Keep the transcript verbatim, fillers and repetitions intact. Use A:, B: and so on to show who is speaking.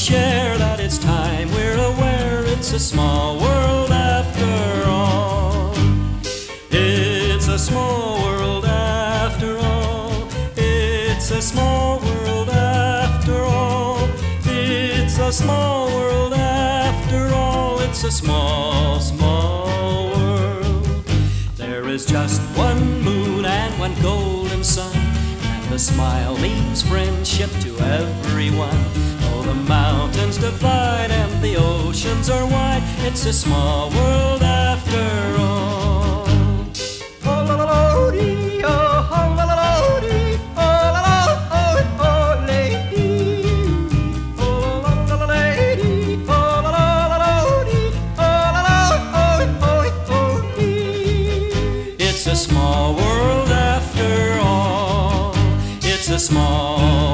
A: share that it's time we're aware it's a small world after all. It's a small world after all. It's a small world after all. It's a small world after all. It's a small, small world. There is just one moon and one golden sun, and the smile means friendship to everyone. Oh, the mountains divide and the oceans are wide. It's a small world after all. It's a small world after all. It's a small